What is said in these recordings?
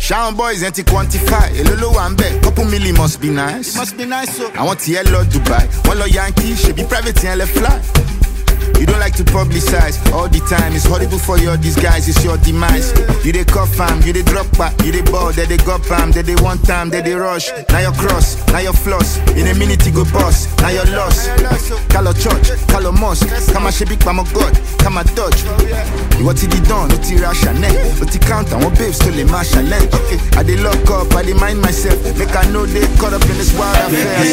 Shout boys ain't to quantify. A little one bet, couple million must be nice. It must be nice, so. I want to yellow Dubai. One lot Yankee, should be private and let fly. You don't like to publicize all the time. It's horrible for your disguise, it's your demise. You they cuff fam, you they drop back, you they ball, they go pam, they one time, they rush. Now your cross, now your floss. In a minute you go boss, now your loss. Call a church, call a mosque. Come a shebik, come a god, come a touch. What did he done? What he rush and neck? What he count and what babes till they mash and leg. Okay, I they lock up, I they mind myself. Make I know they caught up in this wild affair.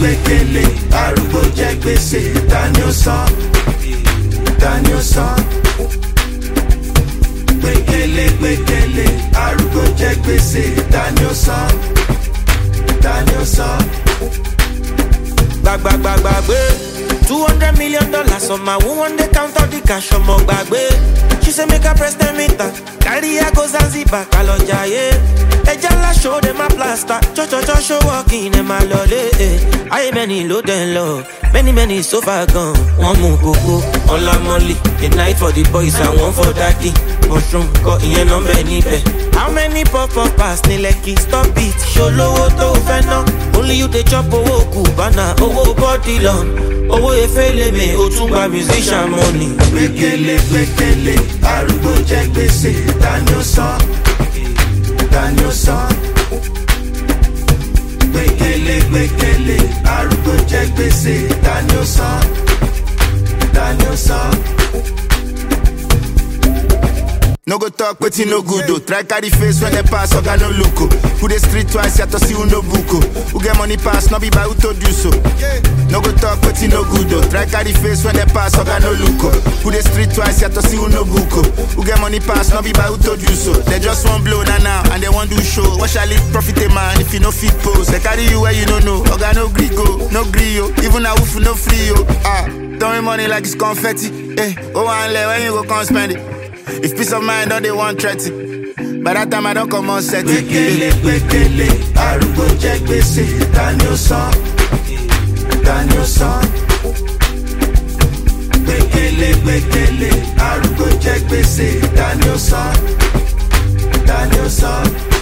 Daniel son, Bekele, Arugo Jack Bese, Daniel son, Bag, $200 million on my woman, they count out the cash on my bag. She say make her press the meter, carry her go Zanzibar, Kaloja, yeah. Ejala show them a plaster, cho show walking in my lolly. I many low then low, many so far gone. One more coco, all la molly. The night for the boys and one for daddy. Mushroom, got in on many bed. How many pop pass, Nileki, stop it, show low to feno. Only you they chop owo kubana, owo body long. Owo efele me, otumba musician money. Bekele, Arugo Jack Bese, Daniel son. Bekele, Arugo Jack Bese, Daniel son. No go talk, but you no good though. Try carry face when they pass, oga no look. Who the street twice, you have to see who no buko. Who get money pass, no be by who told you so. No go talk, but you no good though. Try carry face when they pass, oga no look. Who the street twice, you have to see who no buko. Who get money pass, no be by who told you so. They just want blow now, and they want do show. What shall it profit a man if you no fit pose? They carry you where you don't know. Oga no grigo, no grio. Even a woof no free yo. Throwing money like it's confetti. Oh, and let when you go come spend it. If peace of mind, all they want threat. By that time I don't come on set. Bekele, Arugo Jack Bese, Daniel son. Bekele, Arugo Jack Bese, Daniel son.